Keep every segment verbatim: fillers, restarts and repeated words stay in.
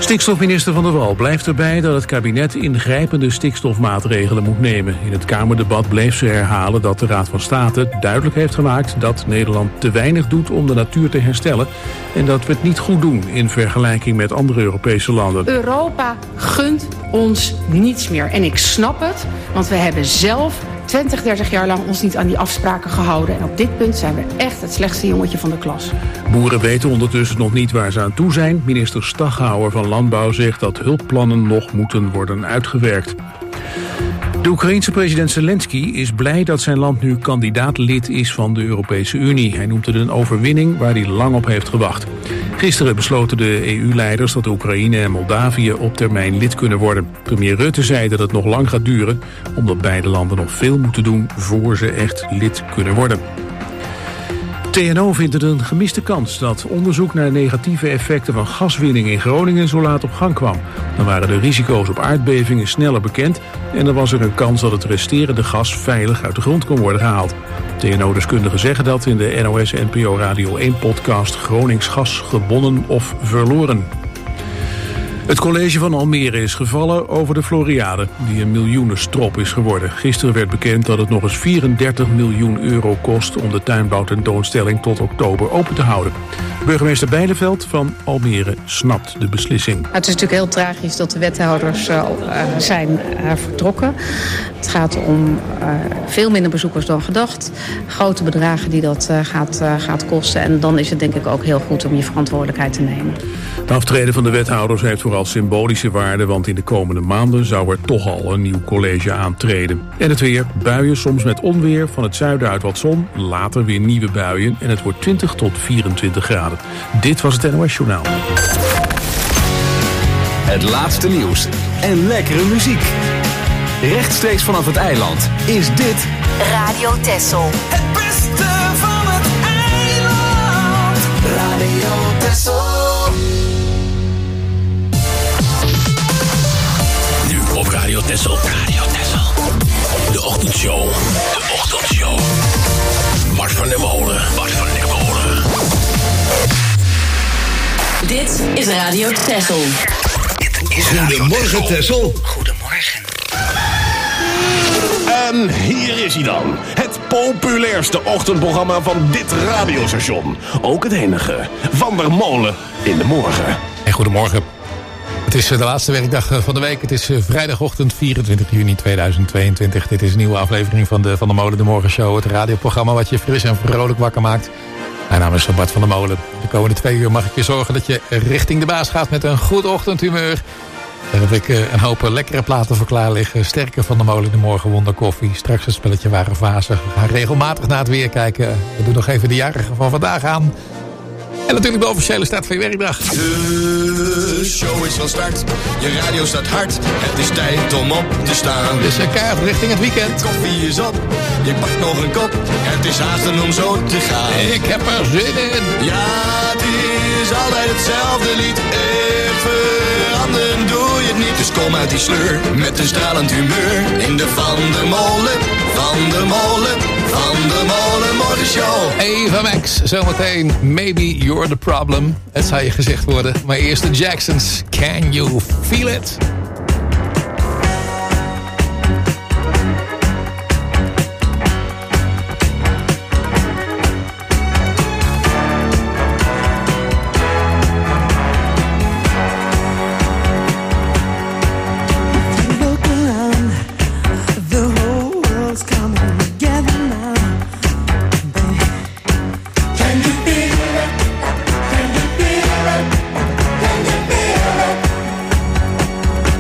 Stikstofminister Van der Wal blijft erbij dat het kabinet ingrijpende stikstofmaatregelen moet nemen. In het Kamerdebat bleef ze herhalen dat de Raad van State duidelijk heeft gemaakt dat Nederland te weinig doet om de natuur te herstellen en dat we het niet goed doen in vergelijking met andere Europese landen. Europa gunt ons niets meer. En ik snap het, want we hebben zelf twintig, dertig jaar lang ons niet aan die afspraken gehouden. En op dit punt zijn we echt het slechtste jongetje van de klas. Boeren weten ondertussen nog niet waar ze aan toe zijn. Minister Staghouwer van Landbouw zegt dat hulpplannen nog moeten worden uitgewerkt. De Oekraïense president Zelensky is blij dat zijn land nu kandidaat-lid is van de Europese Unie. Hij noemt het een overwinning waar hij lang op heeft gewacht. Gisteren besloten de E U-leiders dat Oekraïne en Moldavië op termijn lid kunnen worden. Premier Rutte zei dat het nog lang gaat duren, omdat beide landen nog veel moeten doen voor ze echt lid kunnen worden. T N O vindt het een gemiste kans dat onderzoek naar negatieve effecten van gaswinning in Groningen zo laat op gang kwam. Dan waren de risico's op aardbevingen sneller bekend en dan was er een kans dat het resterende gas veilig uit de grond kon worden gehaald. T N O-deskundigen zeggen dat in de N O S N P O Radio één podcast Gronings gas gewonnen of verloren. Het college van Almere is gevallen over de Floriade, die een miljoenenstrop is geworden. Gisteren werd bekend dat het nog eens vierendertig miljoen euro kost om de tuinbouwtentoonstelling tot oktober open te houden. Burgemeester Bijleveld van Almere snapt de beslissing. Het is natuurlijk heel tragisch dat de wethouders uh, zijn uh, vertrokken. Het gaat om uh, veel minder bezoekers dan gedacht. Grote bedragen die dat uh, gaat, uh, gaat kosten. En dan is het denk ik ook heel goed om je verantwoordelijkheid te nemen. De aftreden van de wethouders heeft vooral symbolische waarde, want in de komende maanden zou er toch al een nieuw college aantreden. En het weer, buien soms met onweer, van het zuiden uit wat zon, later weer nieuwe buien en het wordt twintig tot vierentwintig graden. Dit was het N O S Journaal. Het laatste nieuws en lekkere muziek. Rechtstreeks vanaf het eiland is dit Radio Texel. Het beste van het eiland. Radio Texel. Nu op Radio Texel. Radio Texel. De ochtendshow. De ochtendshow. Bart van der Molen. Bart van der Molen. Dit is Radio Texel. Goedemorgen, Texel. Goedemorgen. En hier is hij dan. Het populairste ochtendprogramma van dit radiostation. Ook het enige. Van der Molen in de morgen. En goedemorgen. Het is de laatste werkdag van de week. Het is vrijdagochtend vierentwintig juni tweeduizend tweeëntwintig. Dit is een nieuwe aflevering van de Van der Molen de Morgenshow. Het radioprogramma wat je fris en vrolijk wakker maakt. Mijn naam is Bart van der Molen. De komende twee uur mag ik je zorgen dat je richting de baas gaat met een goed ochtendhumeur. Daar heb ik een hoop lekkere platen voor klaar liggen. Sterke Van der Molen de Morgen Wonder Koffie. Straks het spelletje Ware Vazen. We gaan regelmatig naar het weer kijken. We doen nog even de jarigen van vandaag aan. En natuurlijk de officiële start van je werkdag. De show is van start. Je radio staat hard. Het is tijd om op te staan. Dus uh, keihard richting het weekend. Koffie is op. Je pakt nog een kop. Het is haasten om zo te gaan. Ik heb er zin in. Ja, het is altijd hetzelfde lied. Echt veranderen doe je het niet. Dus kom uit die sleur met een stralend humeur. In de Van der Molen, Van der Molen, Van der Molen Morgenshow. Eva Max, zometeen Maybe You're the Problem. Het zou je gezegd worden. Maar eerst de Jacksons. Can You Feel It? Can you feel it?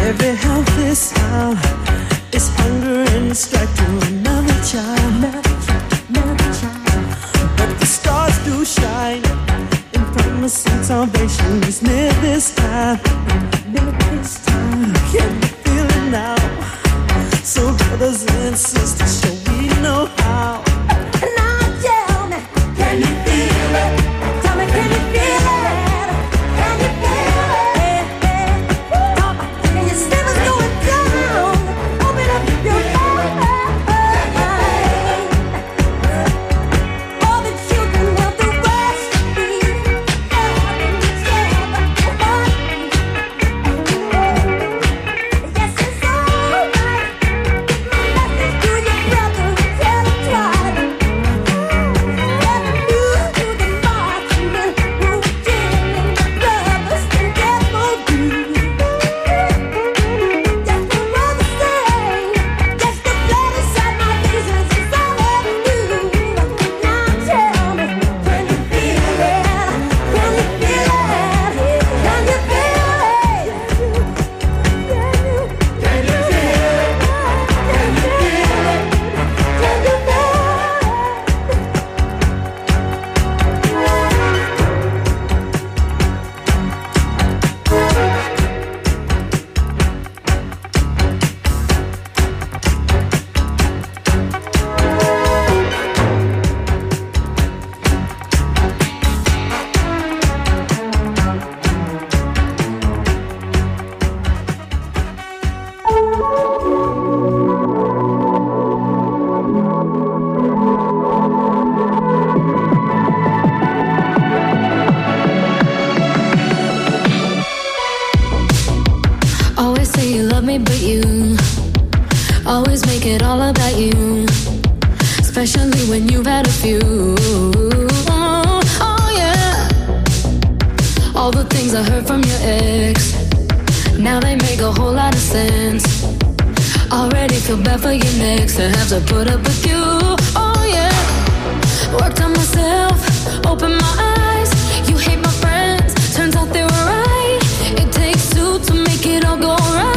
every healthy sound is hunger and strike to another child, another child, another child. But the stars do shine in promising salvation is near this time, near this time. Can you feel it now? So brothers and sisters, so we know how. Now tell me, can you feel it? Tell me, can you feel it? Can you feel it? Can you see what's going down? Open up your mind. All the children of the West need yes, it's alright. Do your brother, tell him try. Tell him you do the marching and rooting and brothers and devil do. Just the brother say, just the blood inside my veins is all I do. Now tell me, can you feel it? Can you feel it? Can you feel it? Can you feel it? Can you feel it? Can you feel Always say you love me, but you always make it all about you. Especially when you've had a few. Oh, oh yeah. All the things I heard from your ex, now they make a whole lot of sense. Already feel bad for your next to have to put up with you. Oh yeah. Worked on myself, opened my eyes. You hate my friends, turns out they were right. It takes two to make it all go right.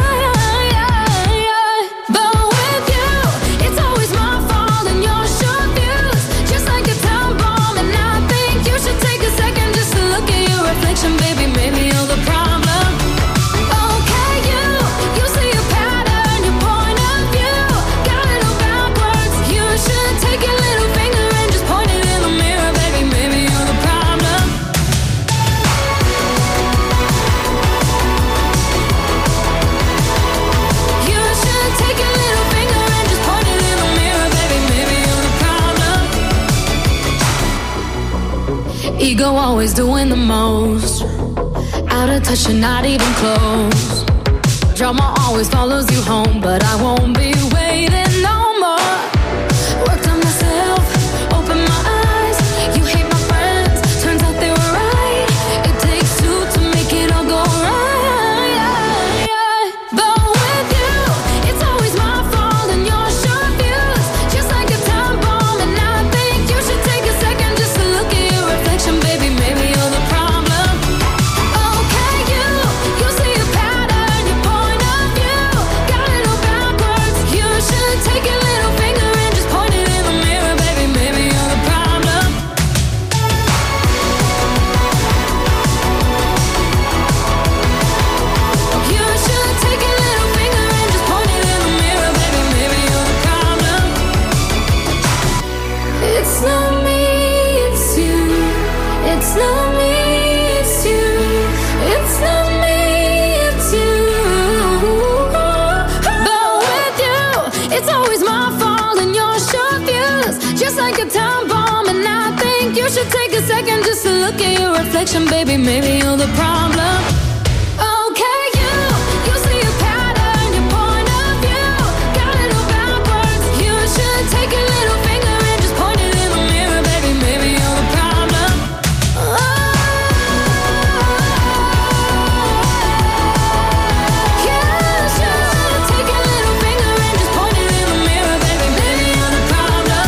But with you, it's always my fault and your short views, just like a time bomb. And I think you should take a second just to look at your reflection, baby. Maybe you're the problem. Okay, you, you see a pattern, your point of view got it all backwards. You should take your little finger and just point it in the mirror, baby. Maybe you're the problem. You should take your little finger and just point it in the mirror, baby. Maybe you're the problem. Ego always doing the most, out of touch and not even close. Drama always follows you home, but I won't be waiting no more. Worked on myself, opened my eyes. You hate my friends, turns out they were right. It takes two to make it all go right. But with you, it's always my fault and your short views, just like a time bomb. And I think you should take a second just to look at your reflection, baby. Maybe you're the problem. Okay, you, you see a pattern, your point of view got it all backwards. You should take your little finger and just point it in the mirror, baby. Maybe you're the problem. You should take your little finger and just point it in the mirror, baby. Maybe you're the problem. It's not me, it's you. It's not me, it's you. It's not me, it's you. But with you, it's always my fault and your short views, just like a time bomb. And I think you should take a second just to look at your reflection, baby. Maybe you're the problem. Okay, you, you see a pattern, your point of view got it all backwards. You should take your little finger and just point it in the mirror, baby. Maybe you're the problem. Oh. You should take your little finger and just point it in the mirror, baby. Maybe you're the problem.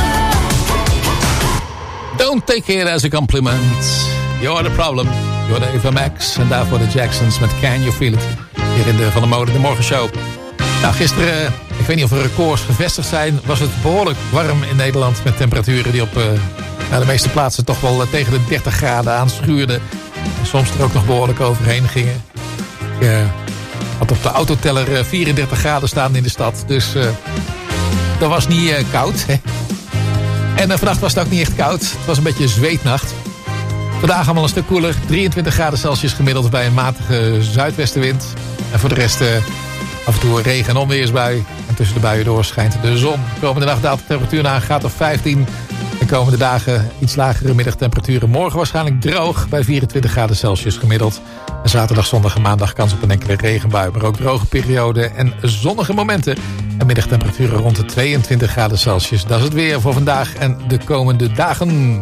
Don't take it as a compliment. You're the problem. You're de Eva Max. En daarvoor de Jacksons met Can You Feel It. Hier in de Van der Molen de Morgenshow. Nou, gisteren, ik weet niet of er records gevestigd zijn, was het behoorlijk warm in Nederland met temperaturen die op uh, nou, de meeste plaatsen toch wel uh, tegen de dertig graden aanschuurden. En soms er ook nog behoorlijk overheen gingen. Ik uh, had op de autoteller uh, vierendertig graden staan in de stad, dus uh, dat was niet uh, koud. Hè? En uh, vannacht was het ook niet echt koud. Het was een beetje een zweetnacht. Vandaag allemaal een stuk koeler. drieëntwintig graden Celsius gemiddeld bij een matige zuidwestenwind. En voor de rest uh, af en toe een regen- en onweersbui. En tussen de buien door schijnt de zon. De komende nacht daalt de temperatuur naar een graad of vijftien. De komende dagen iets lagere middagtemperaturen. Morgen waarschijnlijk droog bij vierentwintig graden Celsius gemiddeld. En zaterdag, zondag en maandag kans op een enkele regenbui. Maar ook droge perioden en zonnige momenten. En middagtemperaturen rond de tweeëntwintig graden Celsius. Dat is het weer voor vandaag en de komende dagen.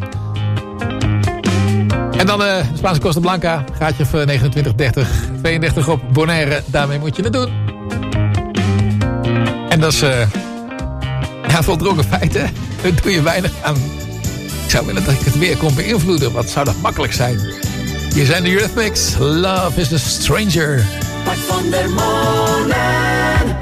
En dan uh, de Spaanse Costa Blanca. Gaatje of uh, negenentwintig, dertig, tweeëndertig op Bonaire. Daarmee moet je het doen. En dat is uh, ja, voldrongen feiten. Daar doe je weinig aan. Ik zou willen dat ik het weer kon beïnvloeden. Wat zou dat makkelijk zijn? Hier zijn de Eurythmics. Love is a Stranger. Mart van der Molen.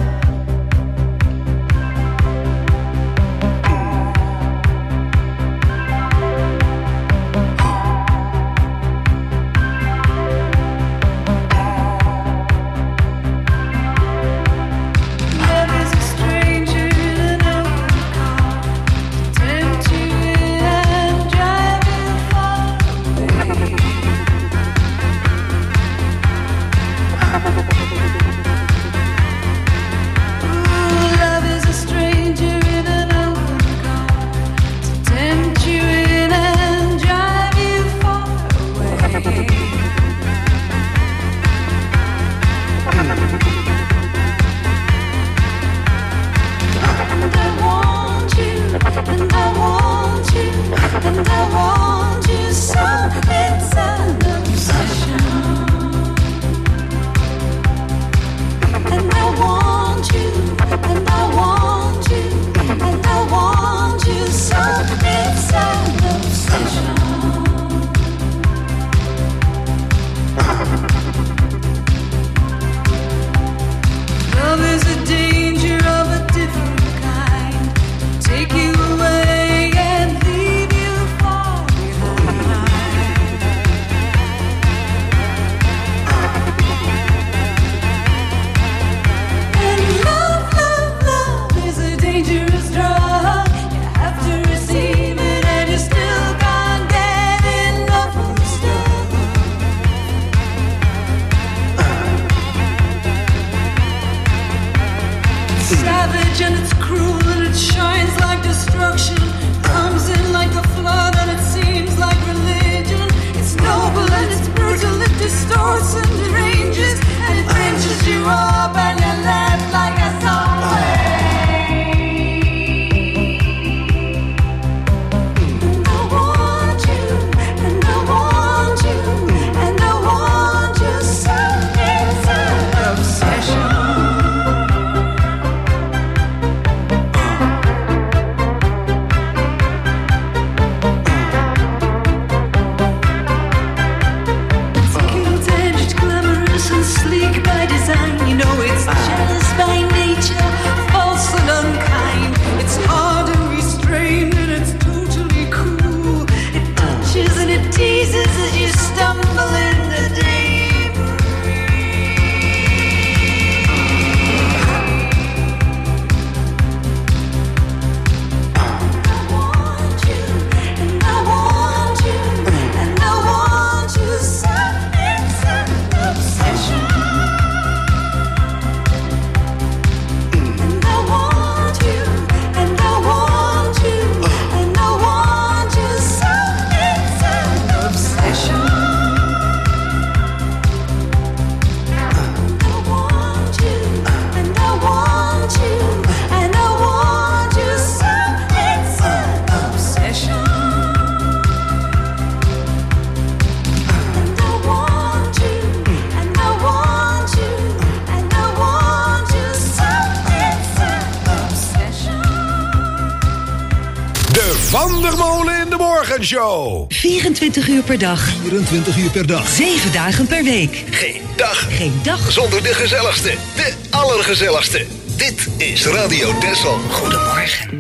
Van der Molen in de morgen. Morgenshow. vierentwintig uur per dag. vierentwintig uur per dag. zeven dagen per week. Geen dag. Geen dag. Zonder de gezelligste. De allergezelligste. Dit is Radio Texel. Goedemorgen.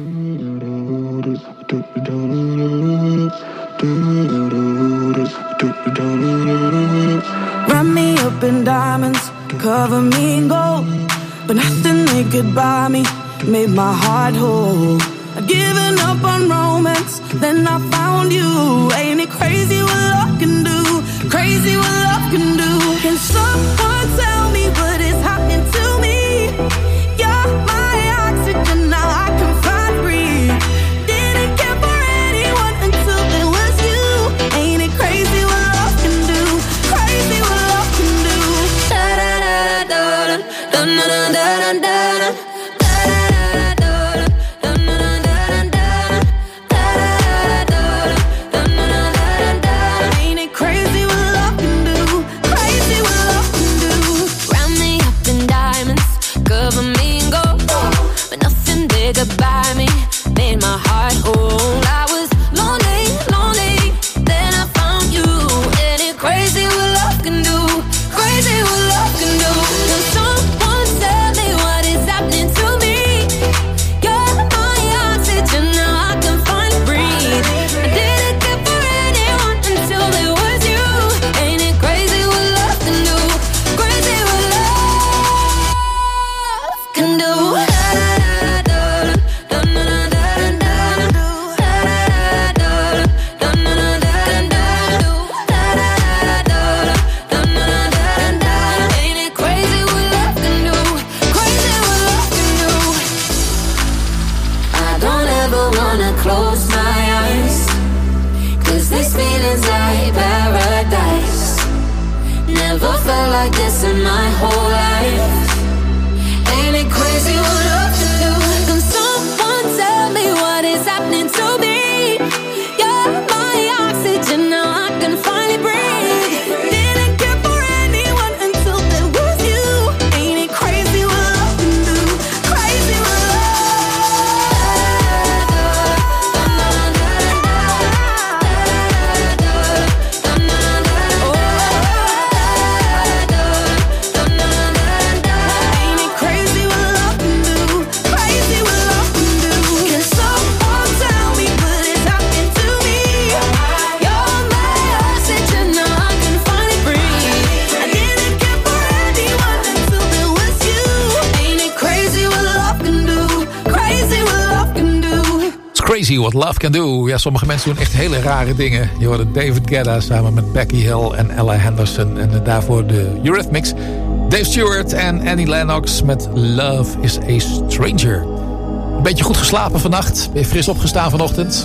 Wrap me up in diamonds, cover me in gold, but nothing they could buy me made my heart whole. I'd given up on romance, then I found you. Ain't it crazy what love can do? Crazy what love can do. Can someone tell me what is happening to me? You're my oxygen, now I can find breathe. Didn't care for anyone until it was you. Ain't it crazy what love can do? Crazy what love can do. Da da da da da da da da da da. By me, made my heart whole. I was lonely, lonely, then I found you. And it crazy what love can do, crazy what love can do. Can someone tell me what is happening to me? You're my oxygen, now I can finally breathe. I didn't care for anyone until it was you. Ain't it crazy what love can do, crazy what love can do. Close my eyes, 'cause these feelings like paradise. Never felt like this in my whole life. Ain't it crazy what love can do? Can someone tell me what is happening to me? You're my oxygen, now I can finally breathe. Didn't care for anyone until there was you. Ain't it crazy what love can do? Crazy what love. Crazy What Love Can Do. Ja, sommige mensen doen echt hele rare dingen. Je hoorde David Guetta samen met Becky Hill en Ella Henderson. En daarvoor de Eurythmics. Dave Stewart en Annie Lennox met Love is a Stranger. Een beetje goed geslapen vannacht. Ben je fris opgestaan vanochtend?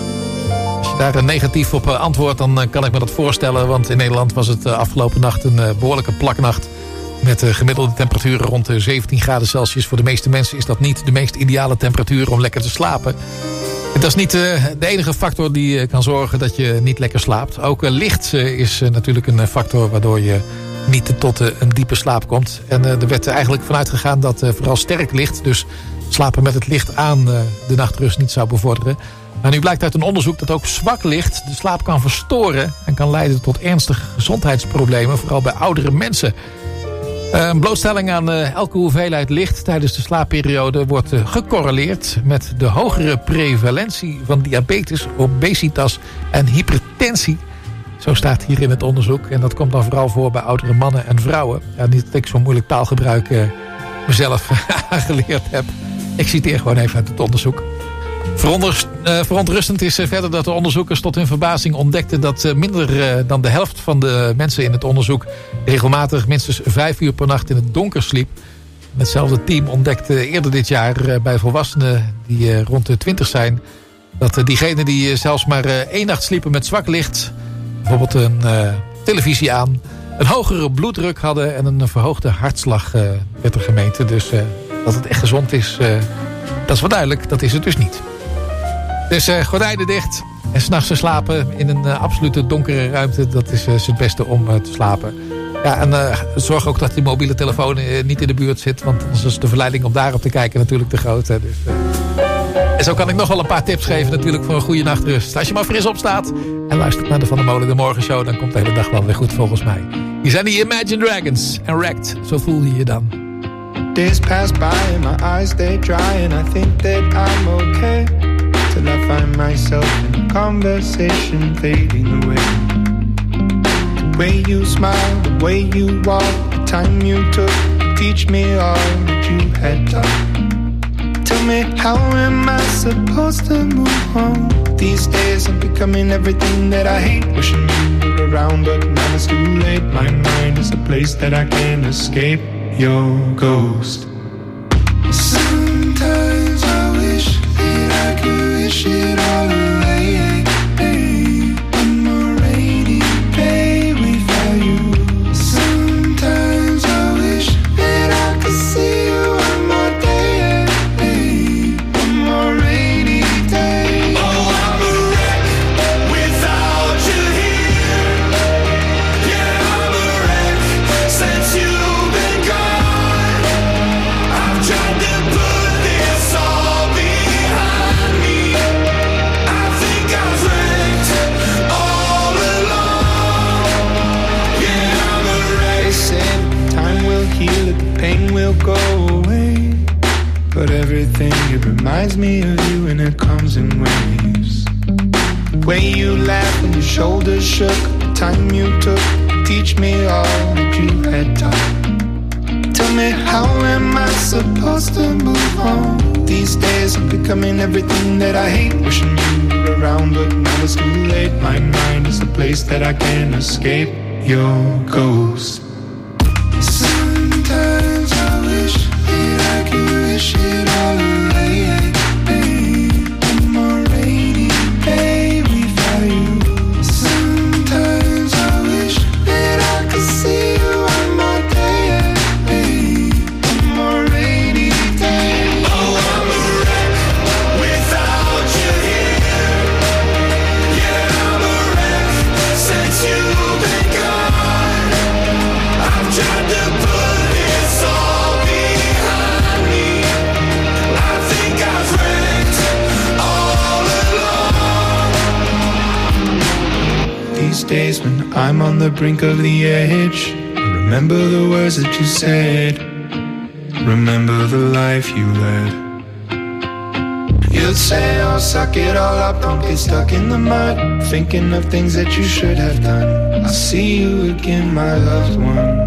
Als je daar negatief op antwoordt, dan kan ik me dat voorstellen. Want in Nederland was het afgelopen nacht een behoorlijke plaknacht. Met gemiddelde temperaturen rond de zeventien graden Celsius. Voor de meeste mensen is dat niet de meest ideale temperatuur om lekker te slapen. Dat is niet uh, de enige factor die uh, kan zorgen dat je niet lekker slaapt. Ook uh, licht uh, is uh, natuurlijk een factor waardoor je niet tot uh, een diepe slaap komt. En uh, er werd er eigenlijk vanuit gegaan dat uh, vooral sterk licht, dus slapen met het licht aan, uh, de nachtrust niet zou bevorderen. Maar nu blijkt uit een onderzoek dat ook zwak licht de slaap kan verstoren en kan leiden tot ernstige gezondheidsproblemen, vooral bij oudere mensen. Een blootstelling aan elke hoeveelheid licht tijdens de slaapperiode wordt gecorreleerd met de hogere prevalentie van diabetes, obesitas en hypertensie. Zo staat hier in het onderzoek. En dat komt dan vooral voor bij oudere mannen en vrouwen. Ja, niet dat ik zo'n moeilijk taalgebruik uh, mezelf aangeleerd heb. Ik citeer gewoon even uit het onderzoek. Veronderst, uh, verontrustend is uh, verder dat de onderzoekers tot hun verbazing ontdekten dat uh, minder uh, dan de helft van de mensen in het onderzoek regelmatig minstens vijf uur per nacht in het donker sliep. Hetzelfde team ontdekte eerder dit jaar uh, bij volwassenen die uh, rond de twintig zijn, dat uh, diegenen die uh, zelfs maar uh, één nacht sliepen met zwak licht, bijvoorbeeld een uh, televisie aan, een hogere bloeddruk hadden en een verhoogde hartslag uh, werd er gemeten. Dus uh, dat het echt gezond is, uh, dat is wel duidelijk, dat is het dus niet. Dus uh, gordijnen dicht en 's nachts slapen in een uh, absolute donkere ruimte. Dat is uh, het beste om uh, te slapen. Ja, en uh, zorg ook dat die mobiele telefoon uh, niet in de buurt zit. Want anders is de verleiding om daarop te kijken natuurlijk te groot. Hè. Dus, uh, En zo kan ik nog wel een paar tips geven natuurlijk voor een goede nachtrust. Als je maar fris opstaat en luistert naar de Van der Molen de Morgenshow, dan komt de hele dag wel weer goed volgens mij. Hier zijn die Imagine Dragons en Wrecked. Zo voel je je dan. Days pass by and my eyes they dry and I think that I'm okay till I find myself in a conversation fading away. The way you smile, the way you walk, the time you took to teach me all that you had done. Tell me, how am I supposed to move on? These days I'm becoming everything that I hate. Wishing you were around, but now it's too late. My mind is a place that I can't escape your ghost. Sometimes I wish that I could wish it all away. One more rainy day without you. Sometimes I wish that I could see you one more day. One more rainy day. Oh, I'm a wreck without you here. Yeah, I'm a wreck since you've been gone. I've tried to put this all behind me. I think I've wrecked all along. Yeah, I'm a wreck. They said time will heal it, the pain will go away. But everything, it reminds me of you and it comes in waves. The way you laughed when your shoulders shook, the time you took to teach me all that you had done. Tell me, how am I supposed to move on? These days I'm becoming everything that I hate. Wishing you were around, but now it's too late. My mind is a place that I can't escape your ghost. Sometimes I wish that I could wish it all away. One more rainy day without you. Sometimes I wish that I could see you one more day. One more rainy day. Oh, I'm a wreck without you here. Yeah, I'm a wreck since you've been gone. I've tried to put this all behind me. I think I've wrecked all along. These days when I'm on the brink of the edge, I remember the words that you said. Remember the life you led. You'd say, oh, suck it all up, don't get stuck in the mud, thinking of things that you should have done. I'll see you again, my loved one.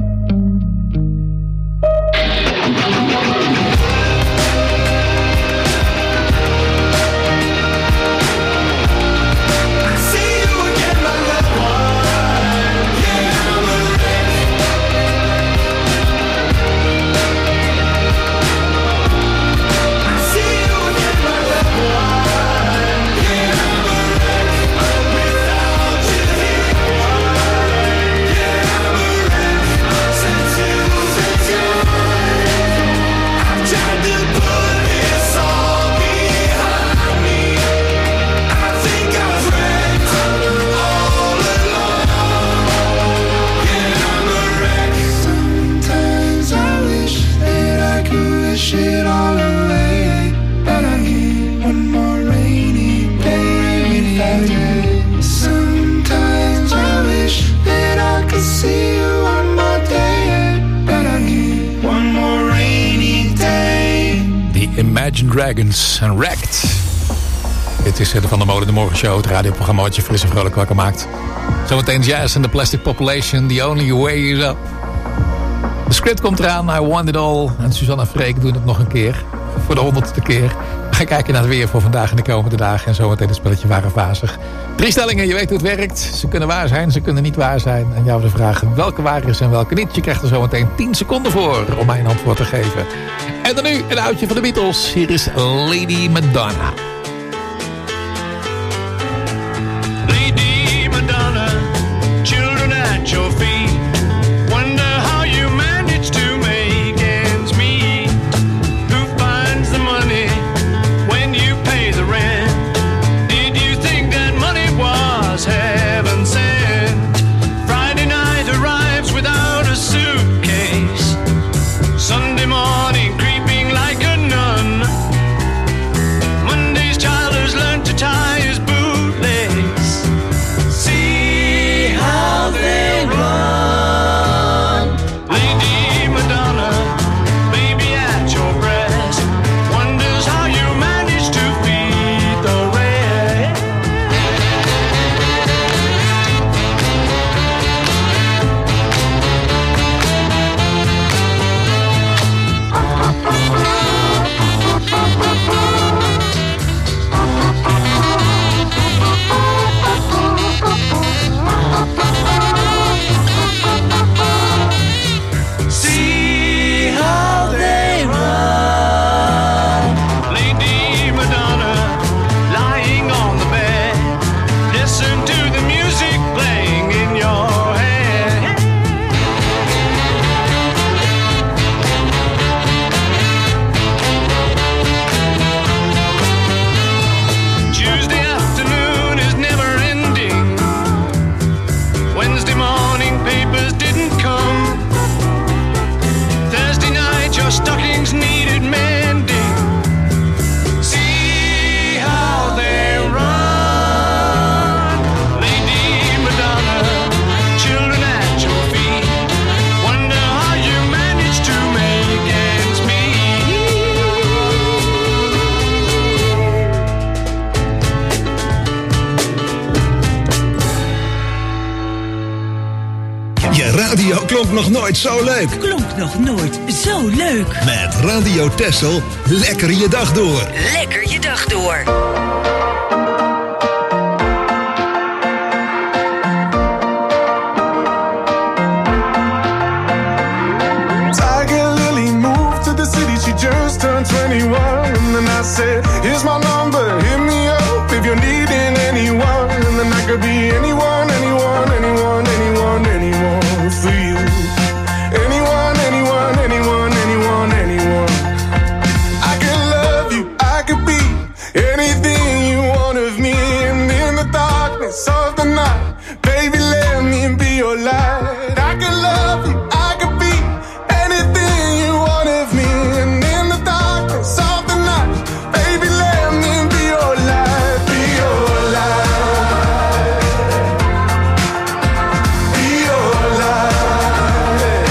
Imagine Dragons en Wrecked. Dit is de Van der Molen de Morgenshow, het radioprogramma wat je fris en vrolijk wakker maakt. Zometeen Jazz and the Plastic Population, The Only Way Is Up. De script komt eraan, I Want It All. En Suzanne en Freek doen het nog een keer. Voor de honderdste keer. We gaan kijken naar het weer voor vandaag en de komende dagen. En zometeen het spelletje Waar of Wazig. Drie stellingen, je weet hoe het werkt. Ze kunnen waar zijn, ze kunnen niet waar zijn. En jou de vraag welke waar is en welke niet. Je krijgt er zometeen tien seconden voor om mij een antwoord te geven. En dan nu een oudje van de Beatles. Hier is Lady Madonna. Lady Madonna, children at your feet. Wonder how you manage to make ends meet. Who finds the money when you pay the rent? Did you think that money was heaven sent? Friday night arrives without a suitcase. Sunday morning creeping like a nun. klonk nog nooit zo leuk. Klonk nog nooit zo leuk. Met Radio Texel, lekker je dag door. Lekker je dag door. Tiger Lily moved to the city, she just turned twenty-one. And then I said, here's my number, hit me up if you're needing anyone. And then I could be anyone, anyone, anyone, anyone, anyone for you. Anyone, anyone, anyone, anyone, anyone. I could love you, I could be anything you want of me. And in the darkness of the night, baby, let me be your light. I could love you, I could be anything you want of me. And in the darkness of the night, baby, let me be your light, be your light, be your light.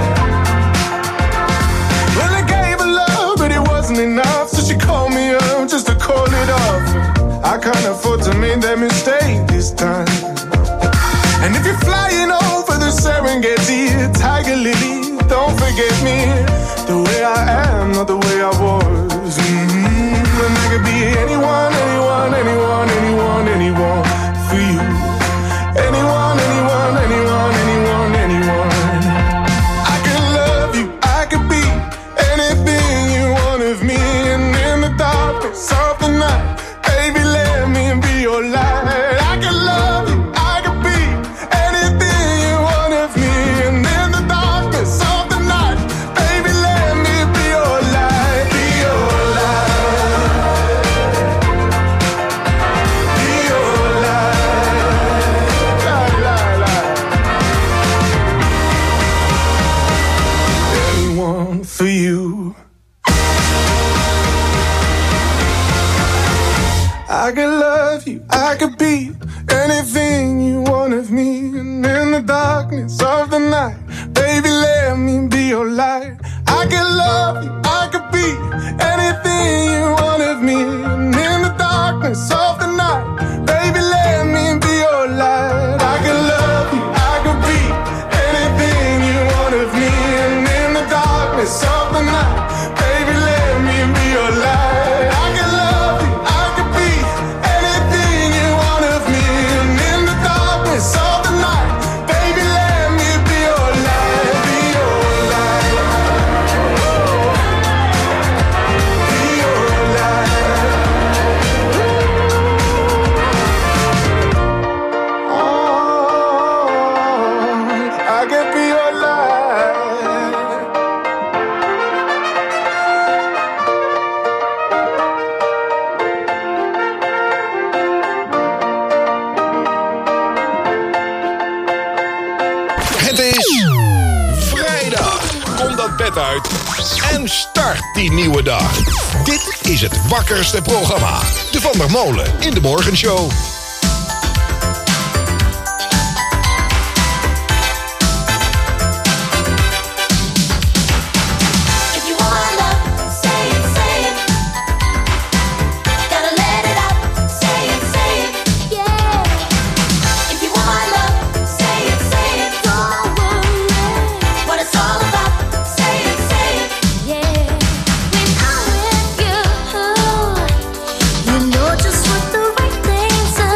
Well, I gave her love, but it wasn't enough, so she called me up just to call it off. I can't afford to make that mistake this time. And if you're flying over the Serengeti, Tiger Lily, don't forget me. The way I am, not the way I was. Mm-hmm. And I could be anyone, anyone, anyone, anyone, anyone for you. Anyone, anyone, anyone, anyone, anyone. I could love you, I could be anything you want of me. And in the darkness of the night, baby, let me be your light. I could love you, I could be anything you want of me. And in the darkness of the night, baby, let me be your light, be your light, be your light, light, light, light. Anyone for you. I could love you, I could be anything you want of me. And in the darkness of the night, baby, let me be your light. I could love you, I could be anything you want of me. And in the darkness of the night, baby, let me be your light. I could love you, I could be anything you want of me. And in the darkness of the night, baby, let me be your light. I could love you, I could be anything you want of me. And in the darkness of the night, baby, let me be your light, be your light, be your light. Oh, I could be your light. Het is vrijdag. Kom dat bed uit en start die nieuwe dag. Dit is het wakkerste programma. De Van der Molen in de Morgenshow. If you want love, say it, say it. Gotta let it out, say it, say it, yeah. If you want love, say it, say it. Don't worry what it's all about, say it, say it, yeah. When I'm with you, you know just what the right things are.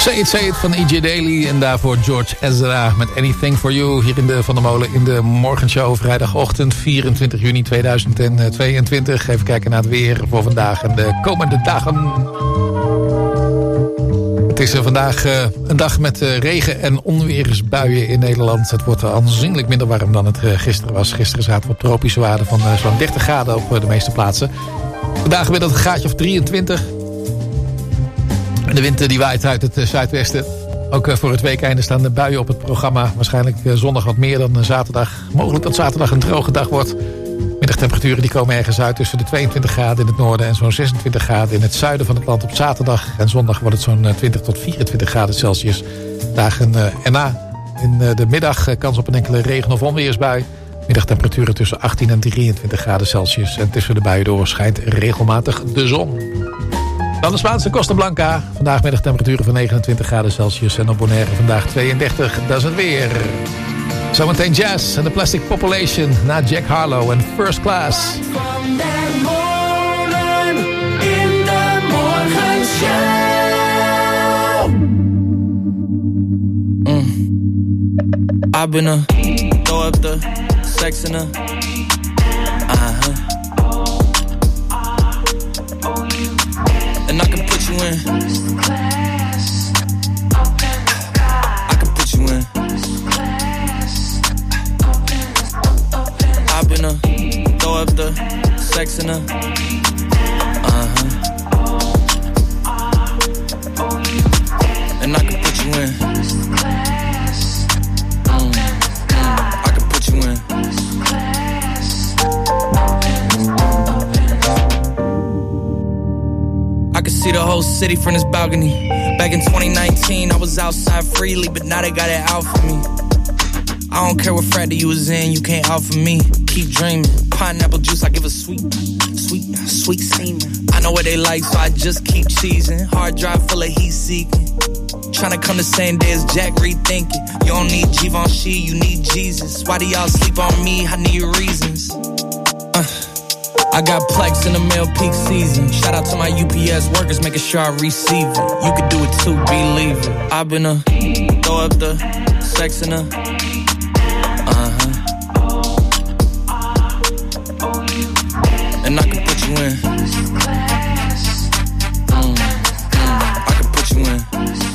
Say It, Say It van E J Daly en daarvoor George Ezra met Anything For You hier in de Van der Molen in de morgenshow vrijdagochtend vierentwintig juni tweeduizend tweeëntwintig. Even kijken naar het weer voor vandaag en de komende dagen. Het is vandaag uh, een dag met uh, regen- en onweersbuien in Nederland. Het wordt aanzienlijk minder warm dan het uh, gisteren was. Gisteren zaten we op tropische waarden van uh, zo'n dertig graden op uh, de meeste plaatsen. Vandaag weer dat een graadje of drieëntwintig. En de wind die waait uit het uh, zuidwesten. Ook uh, voor het weekeinde staan de buien op het programma. Waarschijnlijk uh, zondag wat meer dan uh, zaterdag. Mogelijk dat zaterdag een droge dag wordt. Middagtemperaturen die komen ergens uit tussen de tweeëntwintig graden in het noorden en zo'n zesentwintig graden in het zuiden van het land op zaterdag. En zondag wordt het zo'n twintig tot vierentwintig graden Celsius. Dagen uh, erna in uh, de middag uh, kans op een enkele regen- of onweersbui. Middagtemperaturen tussen achttien en drieëntwintig graden Celsius. En tussen de buien door schijnt regelmatig de zon. Dan de Spaanse Costa Blanca. Vandaag middagtemperaturen van negenentwintig graden Celsius. En op Bonaire vandaag tweeëndertig. Dat is het weer. Zometeen Jazz en The Plastic Population na Jack Harlow en First Class. Van der Molen in de morgenshow. Mm. I've been a throw up the sex in a uh-huh. And I can put you in. I can put you in. I've been a throw up the sex in a uh-huh. And I can put you in. Mm, mm, I can put you in. I can see the whole city from this balcony. Back in twenty nineteen, I was outside freely, but now they got it out for me. I don't care what fraternity you was in, you can't offer me. Keep dreaming, pineapple juice, I give a sweet, sweet, sweet semen. I know what they like, so I just keep cheesing. Hard drive full of heat seeking. Tryna come the same day as Jack, rethinking. You don't need Givenchy, you need Jesus. Why do y'all sleep on me? I need reasons. Uh, I got Plex in the mail peak season. Shout out to my U P S workers, making sure I receive it. You can do it too, believe it. I've been a throw up the sex in a uh-huh. And I can put you in. Mm, mm, I can put you in.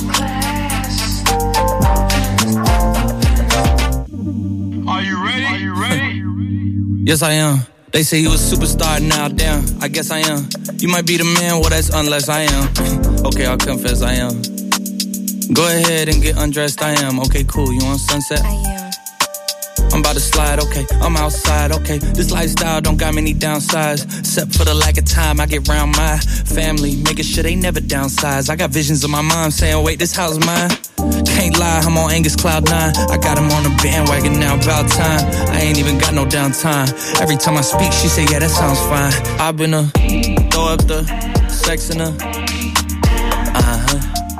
Are you ready? Are you ready? Yes, I am. They say you a superstar now, damn. I guess I am. You might be the man, well, that's unless I am. Okay, I'll confess I am. Go ahead and get undressed, I am. Okay, cool, you on Sunset? I am. I'm about to slide, okay, I'm outside, okay. This lifestyle don't got many downsides. Except for the lack of time I get round my family, making sure they never downsize. I got visions of my mom saying, wait, this house mine. Can't lie, I'm on Angus Cloud nine. I got him on the bandwagon now, about time. I ain't even got no downtime. Every time I speak, she say, yeah, that sounds fine. I've been a throw up the sex in a uh-huh.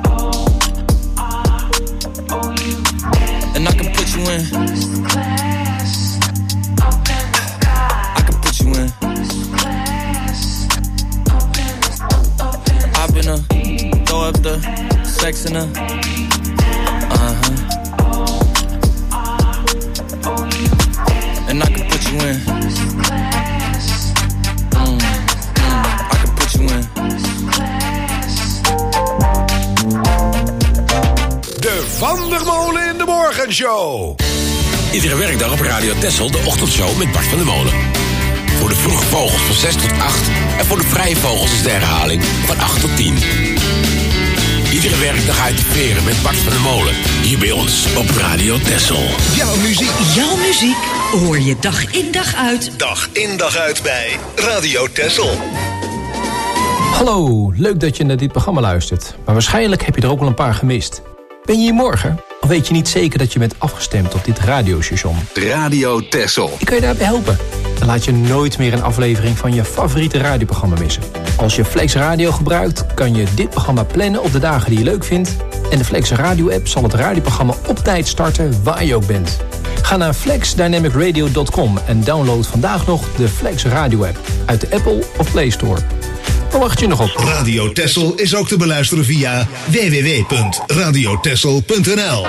And I can put you in. I can put you in. I've been a throw up the sex in a uh-huh. And I can put you in. Mm, mm, I can put you in. De Van der Molen in de Morgenshow. Iedere werkdag op Radio Texel de ochtendshow met Bart van der Molen. Voor de vroege vogels van zes tot acht. En voor de vrije vogels is de herhaling van acht tot tien. Iedere werkdag uit de veren met Bart van der Molen. Hier bij ons op Radio Texel. Jouw muziek. Jouw muziek hoor je dag in dag uit. Dag in dag uit bij Radio Texel. Hallo, leuk dat je naar dit programma luistert. Maar waarschijnlijk heb je er ook wel een paar gemist. Ben je hier morgen? Of weet je niet zeker dat je bent afgestemd op dit radiostation? Radio Texel. Ik kan je daarbij helpen. Dan laat je nooit meer een aflevering van je favoriete radioprogramma missen. Als je Flex Radio gebruikt, kan je dit programma plannen op de dagen die je leuk vindt. En de Flex Radio app zal het radioprogramma op tijd starten waar je ook bent. Ga naar flex dynamic radio dot com en download vandaag nog de Flex Radio app uit de Apple of Play Store. Dan wacht je nog op. Radio Texel is ook te beluisteren via w w w punt radio texel punt n l.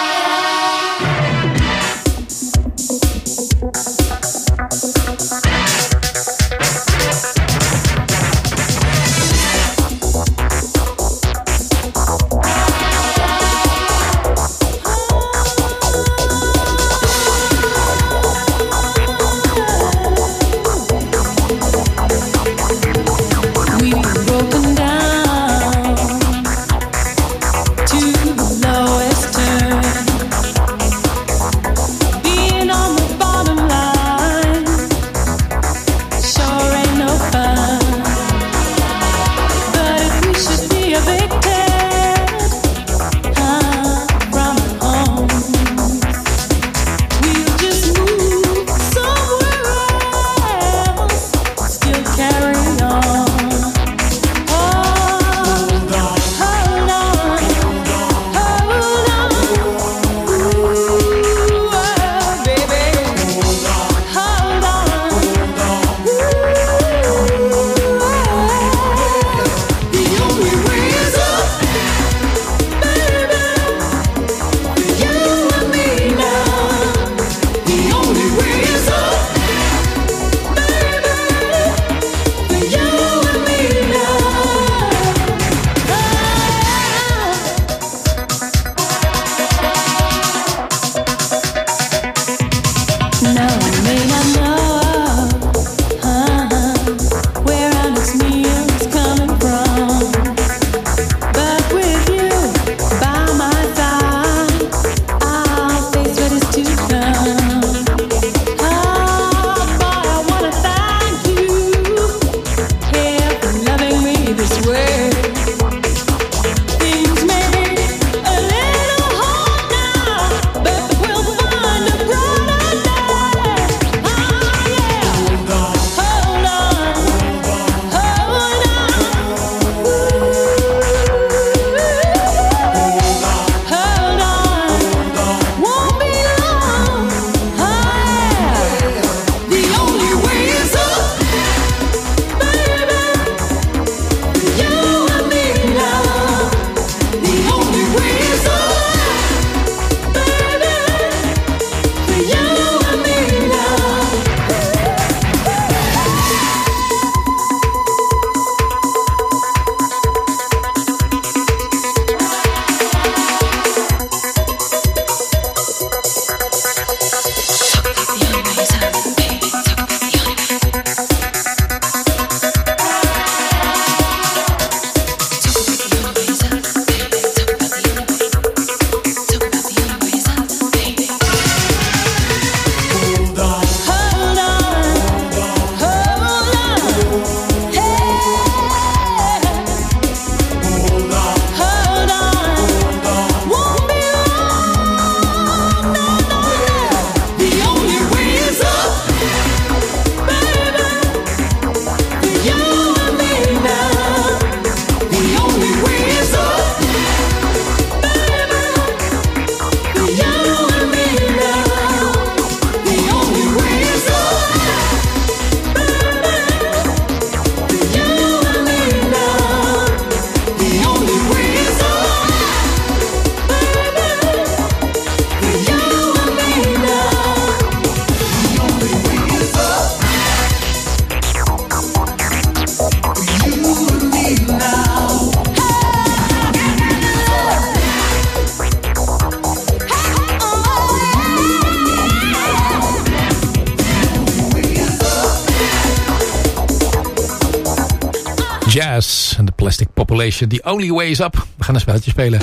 Jazz en de Plastic Population, The Only Way Is Up. We gaan een spelletje spelen.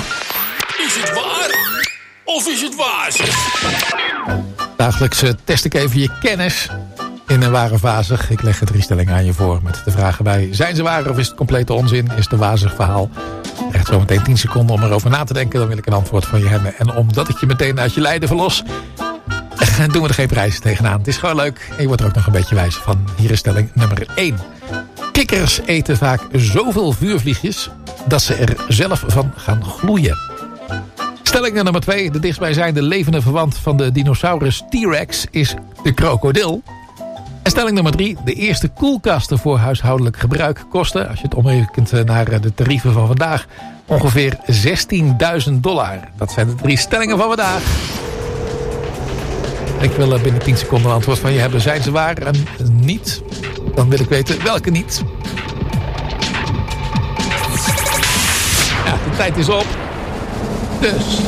Is het waar? Of is het waar? Dagelijks uh, test ik even je kennis in een ware vazig. Ik leg er drie stellingen aan je voor met de vragen bij: zijn ze waar of is het complete onzin? Is het een wazig verhaal? Je krijgt zo meteen tien seconden om erover na te denken. Dan wil ik een antwoord van je hebben. En omdat ik je meteen uit je lijden verlos, doen we er geen prijs tegenaan. Het is gewoon leuk en je wordt er ook nog een beetje wijs van. Hier is stelling nummer één. Kikkers eten vaak zoveel vuurvliegjes dat ze er zelf van gaan gloeien. Stelling nummer twee. De dichtstbijzijnde levende verwant van de dinosaurus T-Rex is de krokodil. En stelling nummer drie. De eerste koelkasten voor huishoudelijk gebruik kosten, als je het omrekent naar de tarieven van vandaag, ongeveer zestienduizend dollar. Dat zijn de drie stellingen van vandaag. Ik wil binnen tien seconden een antwoord van je hebben. Zijn ze waar en niet? Dan wil ik weten welke niet. Ja, de tijd is op. Dus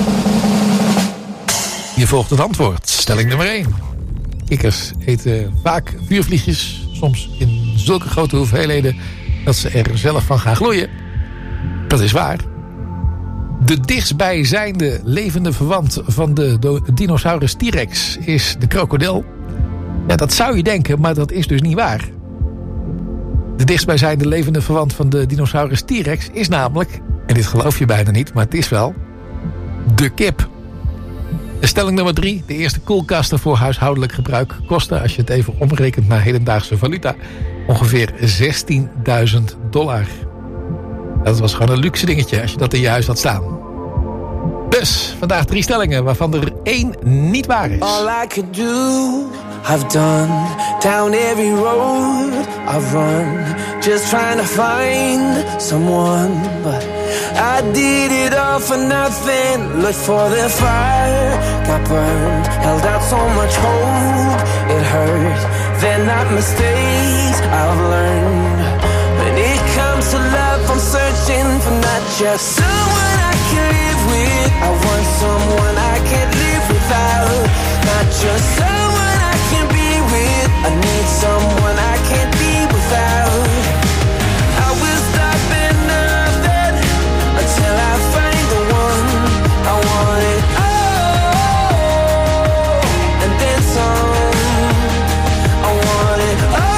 je volgt het antwoord. Stelling nummer één. Kikkers eten vaak vuurvliegjes. Soms in zulke grote hoeveelheden dat ze er zelf van gaan gloeien. Dat is waar. De dichtstbijzijnde levende verwant van de dinosaurus T-Rex is de krokodil. Ja, dat zou je denken, maar dat is dus niet waar. De dichtstbijzijnde levende verwant van de dinosaurus T-Rex is namelijk, en dit geloof je bijna niet, maar het is wel, de kip. De stelling nummer drie. De eerste koelkasten voor huishoudelijk gebruik kosten, als je het even omrekent naar hedendaagse valuta, ongeveer zestienduizend dollar. Dat was gewoon een luxe dingetje als je dat in je huis had staan. Dus, vandaag drie stellingen, waarvan er één niet waar is. All I could do, I've done. Down every road I've run. Just trying to find someone. But I did it all for nothing. Looked for the fire, got burned. Held out so much hope, it hurt. They're not mistakes I've learned. When it comes to love, I'm searching for not just someone I can live with. I want someone I can't live without. Not just someone I can be with. I need someone I can't be without. I will stop at nothing until I find the one. I want it all, and then some. I want it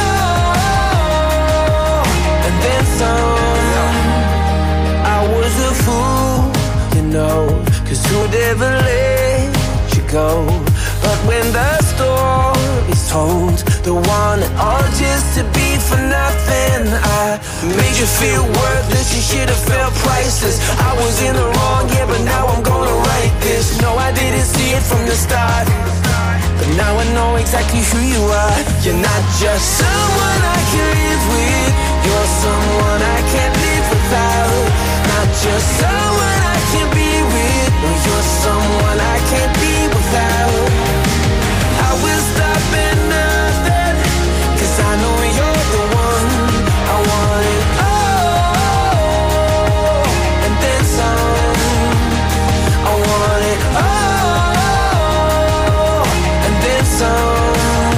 all, and then some. I was a fool, you know, 'cause who'd ever let you go? But when the story's told, the one and all just to be for nothing. I made you feel worthless, you should have felt priceless. I was in the wrong, yeah, but now I'm gonna write this. No, I didn't see it from the start, but now I know exactly who you are. You're not just someone I can live with. You're someone I can't live without. Not just someone I can be with. No, you're someone I can't be without. I will stop at nothing, 'cause I know you're the one. I want it all, and then some. I want it all, and then some.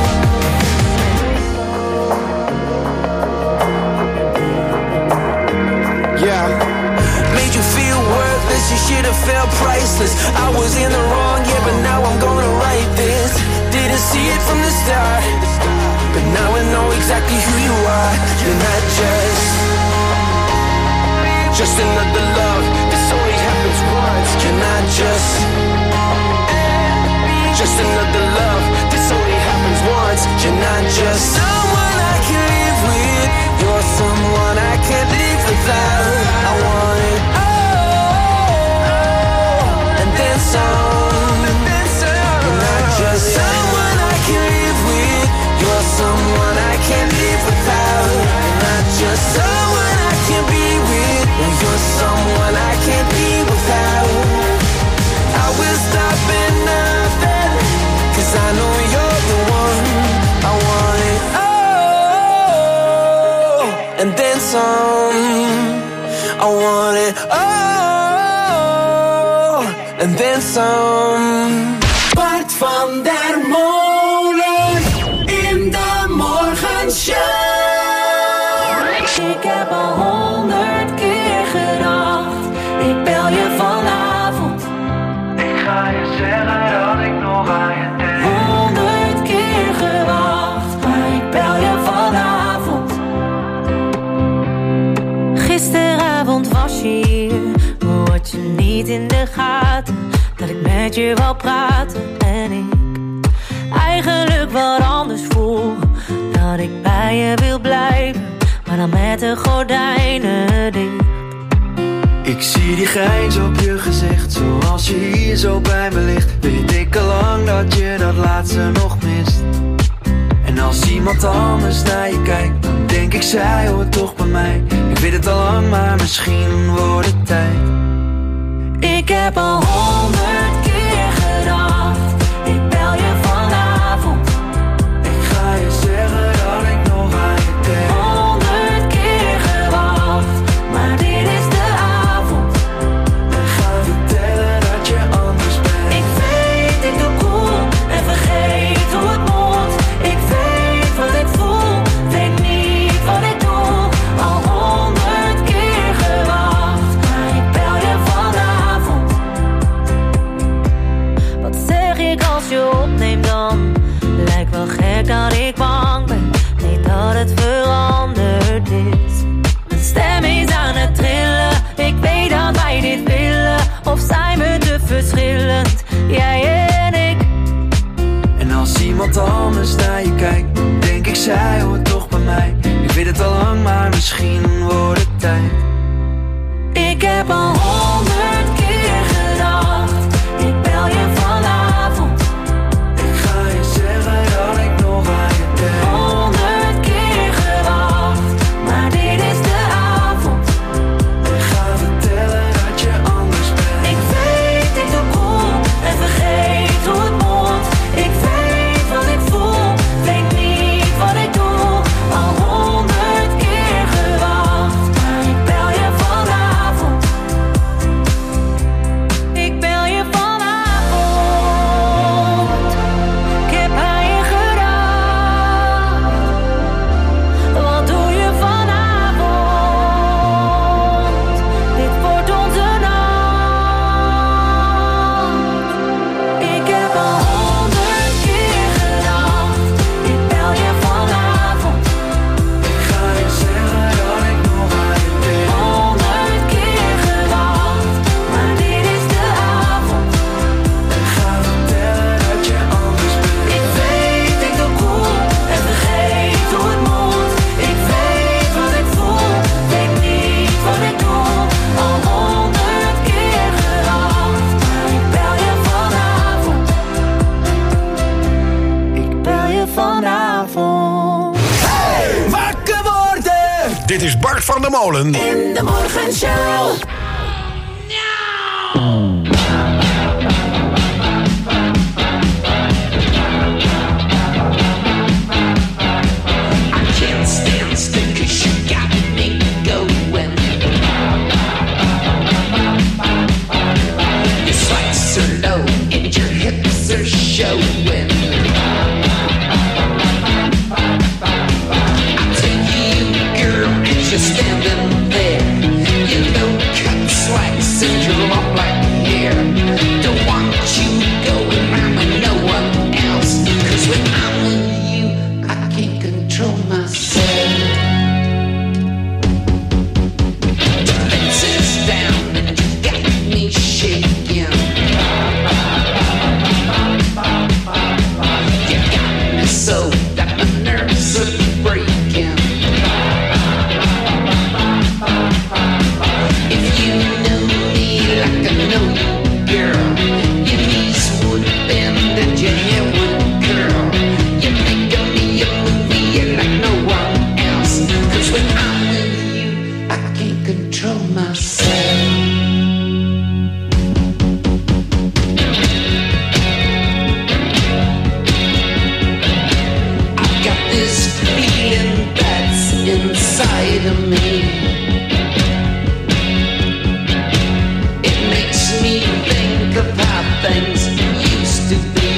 Yeah. Made you feel worthless, you should have felt priceless. I was in the wrong, yeah, but now I'm gonna write this. Didn't see it from the start, but now I know exactly who you are. You're not just Just another love, this only happens once. You're not just Just another love, this only happens once. You're not just someone I can live with. You're someone I can't live without. I want it all, and then some. You're not just someone I can live with. You're someone I can't live without. You're not just someone I can be with. You're someone I can't be without. I will stop at nothing, 'cause I know you're the one. I want it all, and then some. I want it all, and then some. Bart van der Molen in de morgenshow. Ik heb al honderd keer gedacht, ik bel je vanavond. Ik ga je zeggen dat ik nog aan je denk. Honderd keer gewacht, maar ik bel je vanavond. Gisteravond was je hier, maar had je niet in de gaten dat ik met je wou praten en ik eigenlijk wat anders voel. Dat ik bij je wil blijven, maar dan met de gordijnen dicht. Ik zie die grijns op je gezicht, zoals je hier zo bij me ligt. Weet ik al lang dat je dat laatste nog mist. als iemand anders naar je kijkt, dan denk ik zij hoort toch bij mij. Ik weet het al lang, maar misschien wordt het tijd. Ik heb al honderd keer gedacht, ik bel je vanavond. Ik ga je zeggen dat ik nog aan je denk. Honderd keer gewacht, maar dit is de avond. Ik ga vertellen dat je anders bent. Ik weet, ik doe cool en vergeet hoe het moet. Ik weet wat ik voel, weet niet wat ik doe. Al honderd keer gewacht, maar ik bel je vanavond. Wat zeg ik als je opneemt dan? Lijkt wel gek dat ik bang ben, niet dat het veranderd is. Mijn stem is aan het trillen, ik weet dat wij dit willen. Of zijn we te verschillend, jij en ik? En als iemand anders naar je kijkt, dan denk ik zij hoort toch bij mij. Ik weet het al lang, maar misschien wordt het tijd. Ik heb al honderd keer gedacht, ik bel je vanavond. Ik ga je zeggen dat ik nog aan je denk. Honderd keer gewacht, maar dit is de avond. Ik ga vertellen dat je anders bent. Ik weet, ik doe cool en vergeet hoe het moet. Ik weet wat ik voel, weet niet wat ik doe. Al honderd keer gewacht, maar ik bel je vanavond. Ik bel je vanavond. Ik heb aan je gedacht. Wat doe je vanavond? Dit wordt onze nacht. Ik heb al honderd keer gedacht, ik bel je vanavond. Ik ga je zeggen dat ik nog aan je denk. Honderd keer gewacht, maar dit is de avond. Ik ga vertellen dat je anders bent. Ik weet, ik doe cool en vergeet hoe het moet. Ik weet wat ik voel, weet niet wat ik doe. Al honderd keer gewacht, maar ik bel je vanavond. Ik bel je vanavond. Hey, wakker worden! Dit is Bart van der Molen. In de morgenshow. I can't stand still 'cause you got me going. Your slides are low and your hips are showing. I take you, girl, and you're standing there. You know cut slacks and your long black hair. Don't want you going round with no one else. 'Cause when I'm with you, I can't control myself. The fence is down and you got me shaking. You got me so that my nerves are breaking. If you knew me like I know you, girl, your knees would bend and your hair would curl. You make of me a movie like no one else. 'Cause when I'm with you, I can't control myself. I've got this feeling that's inside of me. It makes me think of how things used to be.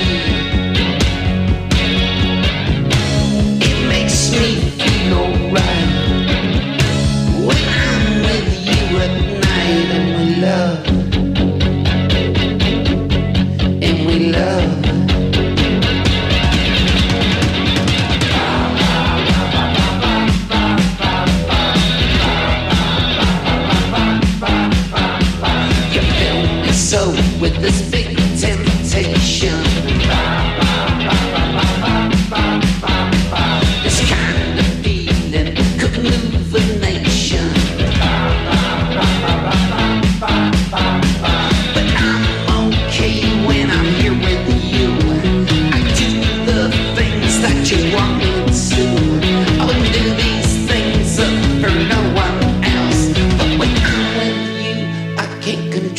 It makes me feel alright when I'm with you at night and we love. And we love. You fill me so with this big temptation. This kind of feeling could move a nation.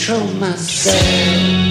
control myself.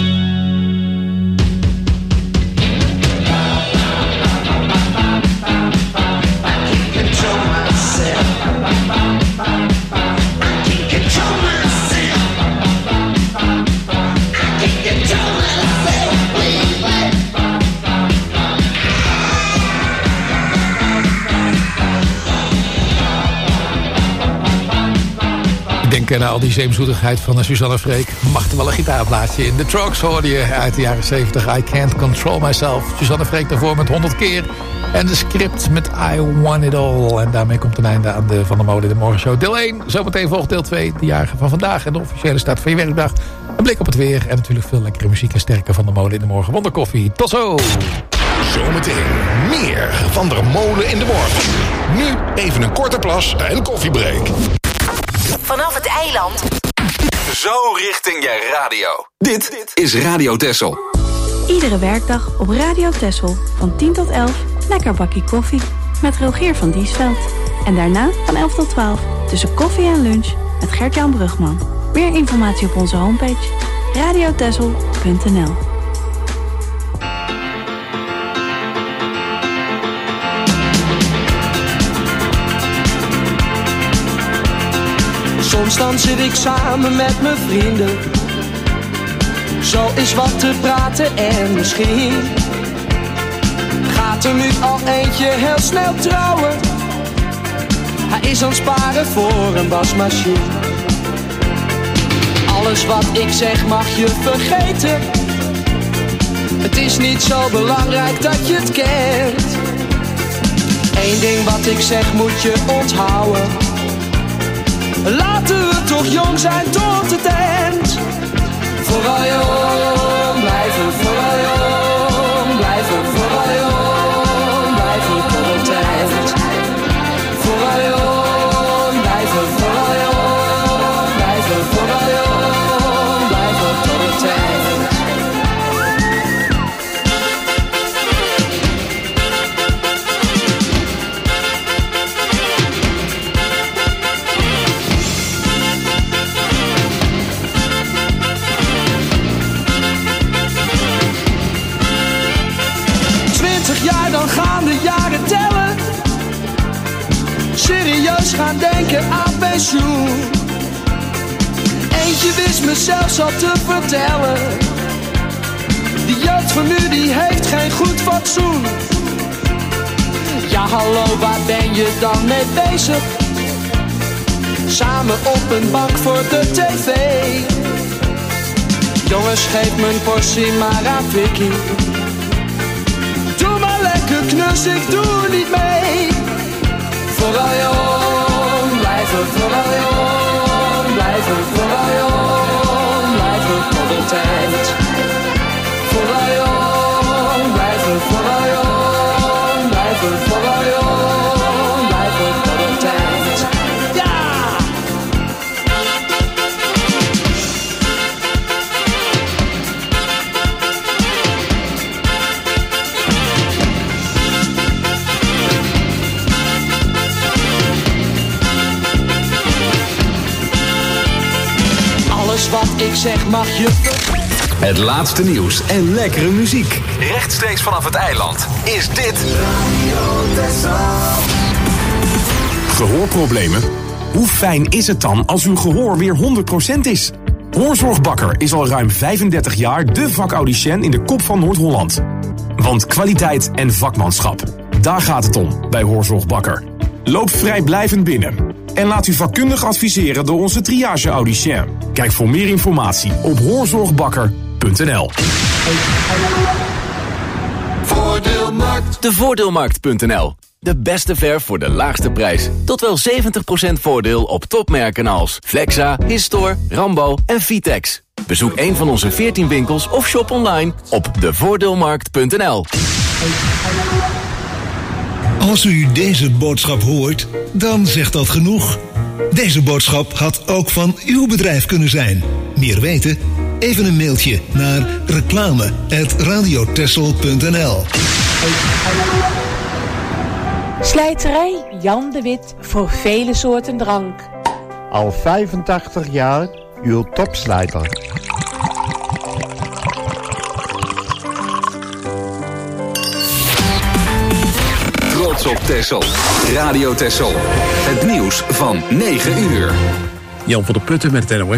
Denk naar al die zeemzoetigheid van Suzanne Freek. Mag er wel een gitaarplaatje in. De Trucks hoorde je uit de jaren zeventig. I Can't Control Myself. Suzanne Freek daarvoor met honderd keer. En de script met I Want It All. En daarmee komt een einde aan de Van der Molen de Morgenshow. Deel één. Zometeen volgt deel twee. De jarige van vandaag. En de officiële start van je werkdag. Een blik op het weer. En natuurlijk veel lekkere muziek en sterke Van der Molen in de Morgen. Wonderkoffie. Tot zo. Zometeen meer Van der Molen in de Morgen. Nu even een korte plas en koffiebreak. Vanaf het eiland. Zo richting je radio. Dit is Radio Texel. Iedere werkdag op Radio Texel van tien tot elf lekker bakkie koffie met Rogier van Diesveld. En daarna van elf tot twaalf tussen koffie en lunch met Gert-Jan Brugman. Meer informatie op onze homepage radio texel punt n l. Soms dan zit ik samen met mijn vrienden, zo is wat te praten en misschien gaat er nu al eentje heel snel trouwen. Hij is aan het sparen voor een wasmachine. Alles wat ik zeg mag je vergeten. Het is niet zo belangrijk dat je het kent. Eén ding wat ik zeg moet je onthouden. Laten we toch jong zijn tot het eind. Vooral jong blijven, vooral jong blijven, vooral jong blijven tot het eind. Vooral jong blijven, vooral jong blijven, vooral jong blijven tot het eind. Ja, dan gaan de jaren tellen. Serieus gaan denken aan pensioen. Eentje wist me zelfs al te vertellen. Die jeugd van nu die heeft geen goed fatsoen. Ja hallo, waar ben je dan mee bezig? Samen op een bank voor de tv. Jongens, geef mijn portie maar aan Vicky. Doe maar lekker knus, ik doe niet mee. Vooral jong blijven, vooral jong blijven, vooral jong blijven tot het eind. Vooral jong blijven, vooral jong blijven, vooral jong blijven tot het eind. Ja! Alles wat ik zeg mag je vergeten. Het laatste nieuws en lekkere muziek. Rechtstreeks vanaf het eiland is dit Gehoorproblemen? Hoe fijn is het dan als uw gehoor weer honderd procent is? Hoorzorg Bakker is al ruim vijfendertig jaar de vakaudiënt in de kop van Noord-Holland. Want kwaliteit en vakmanschap, daar gaat het om bij Hoorzorg Bakker. Loop vrijblijvend binnen en laat u vakkundig adviseren door onze triage-audicien. Kijk voor meer informatie op hoorzorgbakker punt n l. Voordeelmarkt. De voordeelmarkt punt n l. De beste verf voor de laagste prijs. Tot wel zeventig procent voordeel op topmerken als Flexa, Histor, Rambo en Vitex. Bezoek een van onze veertien winkels of shop online op de voordeelmarkt punt n l. Als u deze boodschap hoort, dan zegt dat genoeg. Deze boodschap had ook van uw bedrijf kunnen zijn. Meer weten? Even een mailtje naar reclame apenstaartje radiotexel punt n l. Slijterij Jan de Wit voor vele soorten drank. Al vijfentachtig jaar uw topslijter. Trots op Texel. Radio Texel. Het nieuws van negen uur. Jan van der Putten met het N O S.